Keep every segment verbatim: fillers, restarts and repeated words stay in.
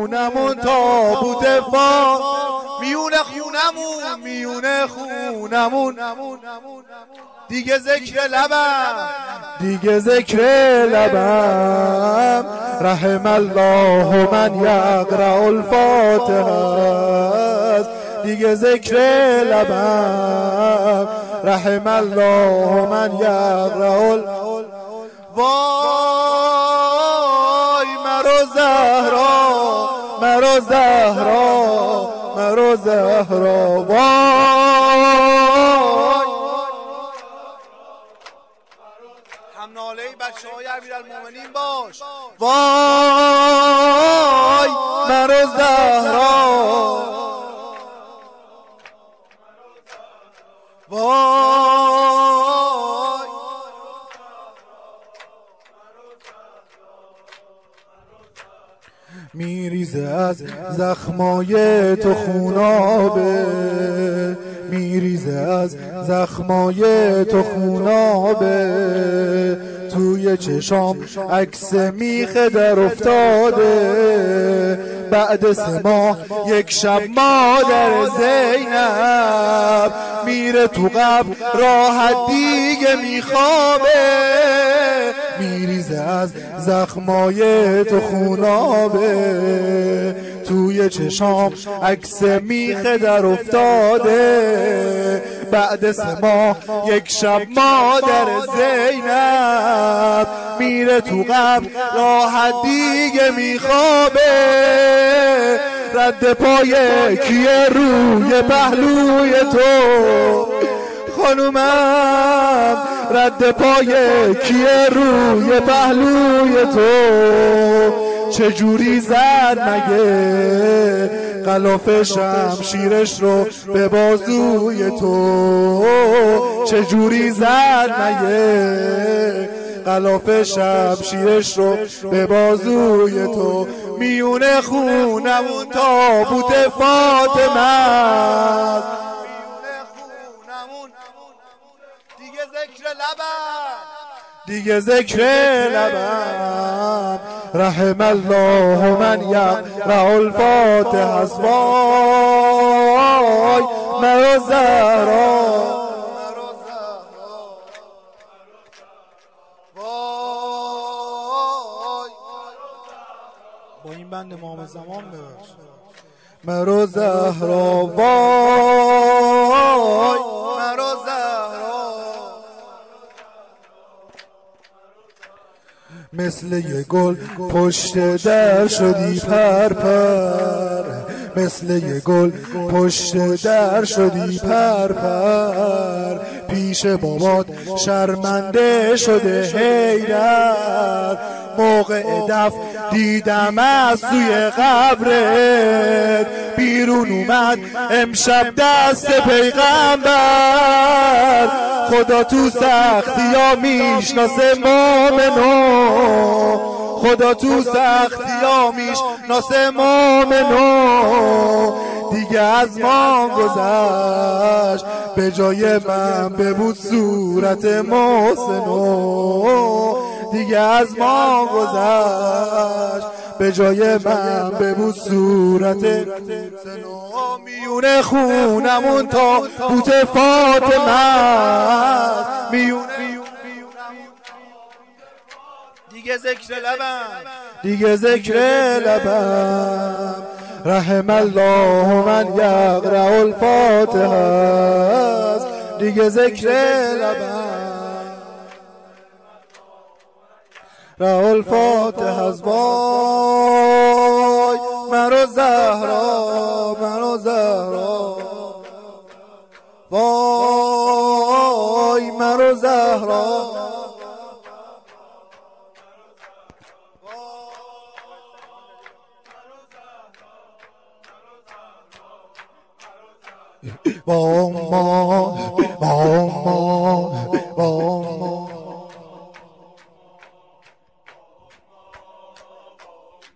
خونمون تابوت فات، میونه خونمون میونه خونمون دیگه ذکر لبم دیگه ذکر لبم. رحم الله من یقرأ الفاتحه، دیگه ذکر لبم. رحم الله من یقرأ ال وای مرو زهرا مرو زهرا مرو زهرا وای. هم ناله بچه های امیرالمومنین باش. وای مرو زهرا وای. میریزه از زخمای تو خونابه، میریزه از زخمای تو خونابه، توی چشام عکس میخ در افتاده. بعد سه ماه یک شب مادر زینب میره تو قبر راحت دیگه میخوابه. میریزه از زخمای تو خونابه، توی چشام عکس میخ در افتاده. بعد سه ماه یک شب مادر زینب میره تو قبر راحت دیگه میخوابه. رد پای کیه روی پهلوی تو خانومم، رد پای کیه روی پهلوی تو. چجوری زد مگه غلاف شمشیرش رو به بازوی تو؟ چجوری زد مگه غلاف شمشیرش رو به بازوی تو؟ میونه خونمون تابوت فاطمه، دیگه ذکر لبم دیگه ذکر لبم. رحم الله من یقرأ الفاتحه. وای مرو زهرا وای. با این بند امام زمان ببخش. مرو زهرا وای مرو زهرا. مثل یه گل پشت در شدی پر پر، مثل یه گل پشت در شدی پر پر. پیش بابات شرمنده شده حیدر، موقع دف دیدم از توی قبرت بیرون اومد امشب دست پیغمبر. خدا تو سختی ها میشناسه مومنو، خدا تو سختی ها میشناسه مومنو. دیگه از ما گذشت به جای من ببود صورت محسنو. دیگه از ما گذشت به جای من ببود صورت محسنو. میونه خونمون تا بوت فاطمه، میونه دیگه ذکر لبم دیگه ذکر لبم. رحم الله من یقرأ الفاتحه، دیگه ذکر لبم. رأ الفاتحه. وای مرو زهرا مرو زهرا وای مرو زهرا. با ما با ما با ما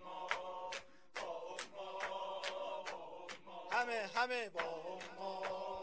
همه همه با ما